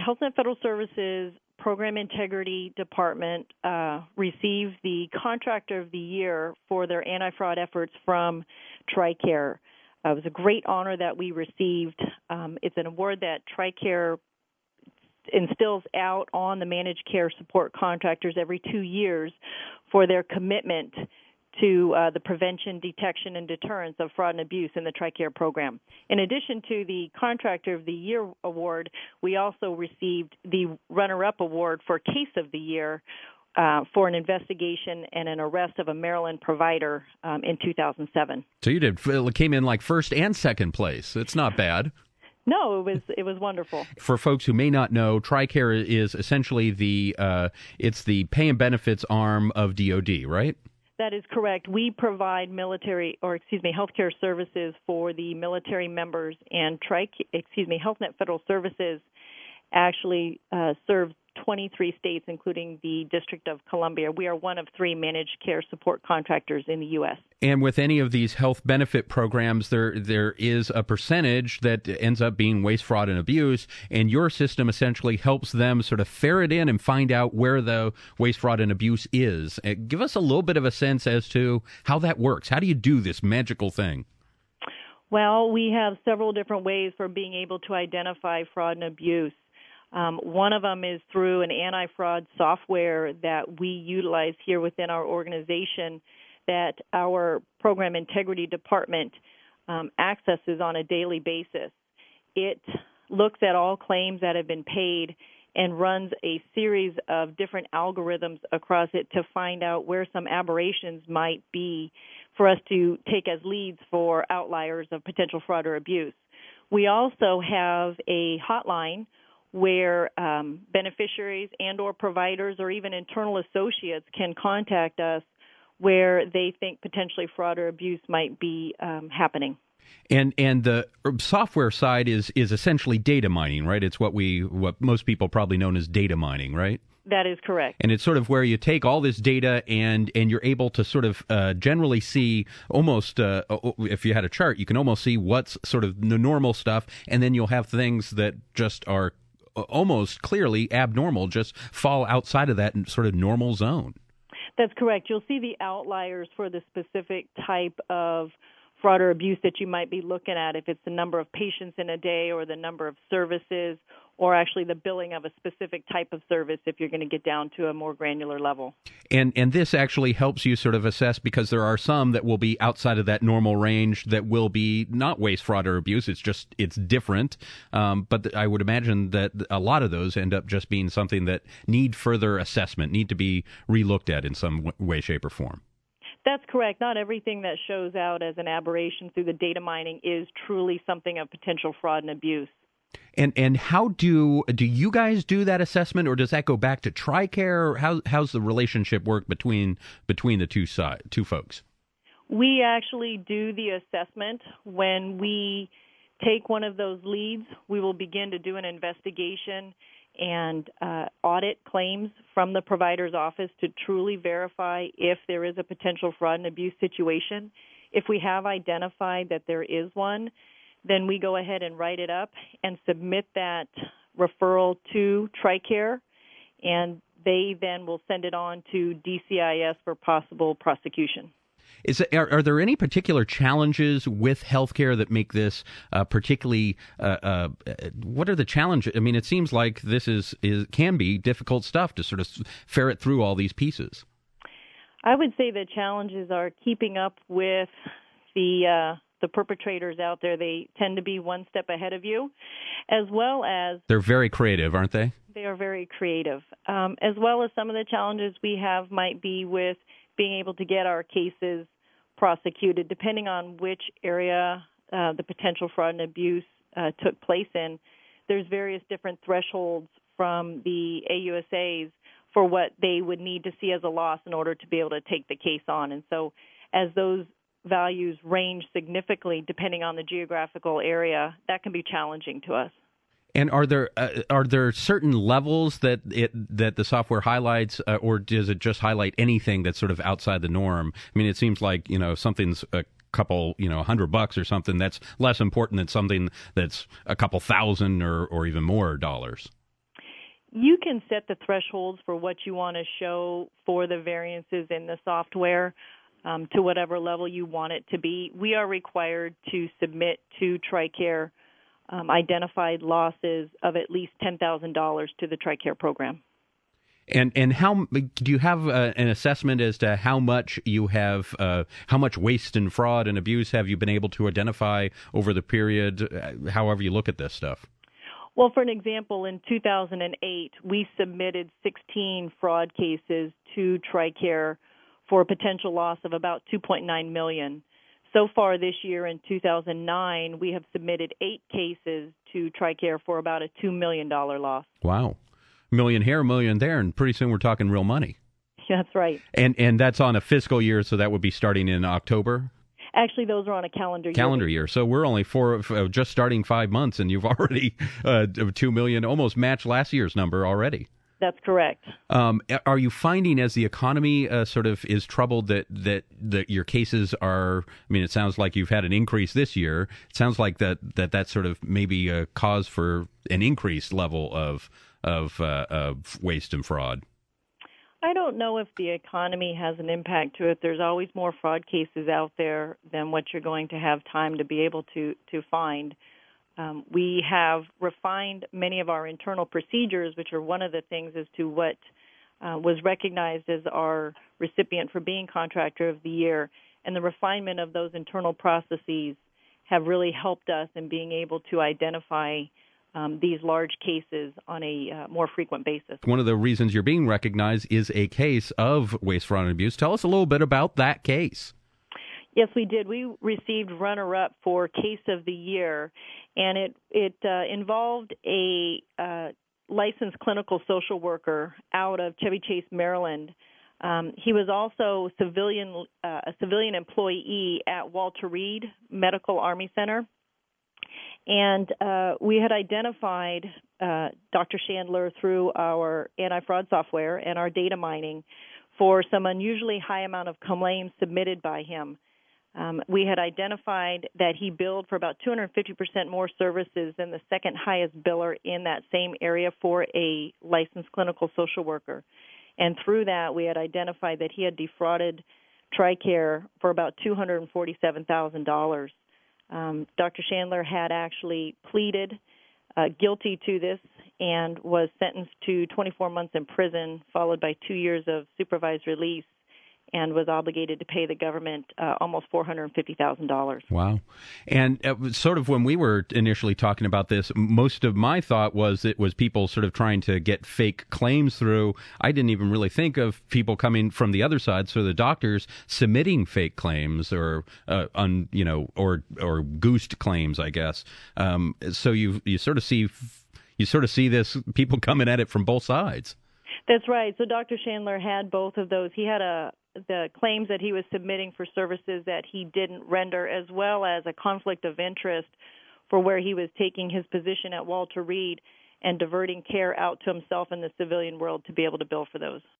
Health Net Federal Services Program Integrity Department received the Contractor of the Year for their anti-fraud efforts from TRICARE. It was a great honor that we received. It's an award that TRICARE instills out on the managed care support contractors every 2 years for their commitment to the prevention, detection, and deterrence of fraud and abuse in the TRICARE program. In addition to the Contractor of the Year award, we also received the runner-up award for Case of the Year for an investigation and an arrest of a Maryland provider in 2007. So you came in like first and second place. It's not bad. No, it was wonderful. For folks who may not know, TRICARE is essentially the pay and benefits arm of DoD, right? That is correct. We provide healthcare services for the military members, and Health Net Federal Services actually serves 23 states, including the District of Columbia. We are one of 3 managed care support contractors in the U.S. And with any of these health benefit programs, there is a percentage that ends up being waste, fraud, and abuse, and your system essentially helps them sort of ferret in and find out where the waste, fraud, and abuse is. Give us a little bit of a sense as to how that works. How do you do this magical thing? Well, we have several different ways for being able to identify fraud and abuse. One of them is through an anti-fraud software that we utilize here within our organization that our Program Integrity Department accesses on a daily basis. It looks at all claims that have been paid and runs a series of different algorithms across it to find out where some aberrations might be for us to take as leads for outliers of potential fraud or abuse. We also have a hotline where beneficiaries and or providers or even internal associates can contact us where they think potentially fraud or abuse might be happening. And the software side is essentially data mining, right? It's what most people probably know as data mining, right? That is correct. And it's sort of where you take all this data and you're able to sort of generally see almost, if you had a chart, you can almost see what's sort of the normal stuff, and then you'll have things that just are almost clearly abnormal, just fall outside of that sort of normal zone. That's correct. You'll see the outliers for the specific type of fraud or abuse that you might be looking at, if it's the number of patients in a day or the number of services or actually the billing of a specific type of service if you're going to get down to a more granular level. And this actually helps you sort of assess, because there are some that will be outside of that normal range that will be not waste, fraud, or abuse. It's different. But I would imagine that a lot of those end up just being something that need further assessment, need to be relooked at in some way, shape, or form. That's correct. Not everything that shows out as an aberration through the data mining is truly something of potential fraud and abuse. And how do you guys do that assessment, or does that go back to TRICARE? How's the relationship work between the two folks? We actually do the assessment. When we take one of those leads, we will begin to do an investigation and audit claims from the provider's office to truly verify if there is a potential fraud and abuse situation. If we have identified that there is one, then we go ahead and write it up and submit that referral to TRICARE, and they then will send it on to DCIS for possible prosecution. Are there any particular challenges with healthcare that make this particularly? What are the challenges? I mean, it seems like this can be difficult stuff to sort of ferret through all these pieces. I would say the challenges are keeping up with the perpetrators out there. They tend to be one step ahead of you, as well as they're very creative, aren't they? They are very creative, as well as some of the challenges we have might be with being able to get our cases prosecuted, depending on which area the potential fraud and abuse took place in. There's various different thresholds from the AUSAs for what they would need to see as a loss in order to be able to take the case on. And so as those values range significantly depending on the geographical area, that can be challenging to us. And are there certain levels that the software highlights, or does it just highlight anything that's sort of outside the norm? I mean, it seems like, something's a couple, $100 or something, that's less important than something that's a couple thousand or even more dollars. You can set the thresholds for what you want to show for the variances in the software to whatever level you want it to be. We are required to submit to TRICARE identified losses of at least $10,000 to the TRICARE program. And how do you have an assessment as to how much you have, how much waste and fraud and abuse have you been able to identify over the period, however you look at this stuff? Well, for an example, in 2008, we submitted 16 fraud cases to TRICARE for a potential loss of about $2.9 million. So far this year in 2009, we have submitted 8 cases to TRICARE for about a $2 million loss. Wow. Million here, million there, and pretty soon we're talking real money. That's right. And that's on a fiscal year, so that would be starting in October? Actually, those are on a calendar year. Calendar year. So we're only just starting 5 months, and you've already $2 million, almost matched last year's number already. That's correct. Are you finding as the economy sort of is troubled that your cases are? I mean, it sounds like you've had an increase this year. It sounds like that's sort of maybe a cause for an increased level of waste and fraud. I don't know if the economy has an impact to it. There's always more fraud cases out there than what you're going to have time to be able to find. We have refined many of our internal procedures, which are one of the things as to what was recognized as our recipient for being Contractor of the Year. And the refinement of those internal processes have really helped us in being able to identify these large cases on a more frequent basis. One of the reasons you're being recognized is a case of waste, fraud, and abuse. Tell us a little bit about that case. Yes, we did. We received runner-up for Case of the Year, and it involved a licensed clinical social worker out of Chevy Chase, Maryland. He was also a civilian employee at Walter Reed Medical Army Center. And we had identified Dr. Chandler through our anti-fraud software and our data mining for some unusually high amount of claims submitted by him. We had identified that he billed for about 250% more services than the second highest biller in that same area for a licensed clinical social worker. And through that, we had identified that he had defrauded TRICARE for about $247,000. Dr. Chandler had actually pleaded guilty to this and was sentenced to 24 months in prison, followed by 2 years of supervised release, and was obligated to pay the government almost $450,000. Wow. And sort of when we were initially talking about this, most of my thought was it was people sort of trying to get fake claims through. I didn't even really think of people coming from the other side, so the doctors submitting fake claims or goosed claims, I guess. So you sort of see this people coming at it from both sides. That's right. So Dr. Chandler had both of those. He had the claims that he was submitting for services that he didn't render, as well as a conflict of interest for where he was taking his position at Walter Reed and diverting care out to himself in the civilian world to be able to bill for those.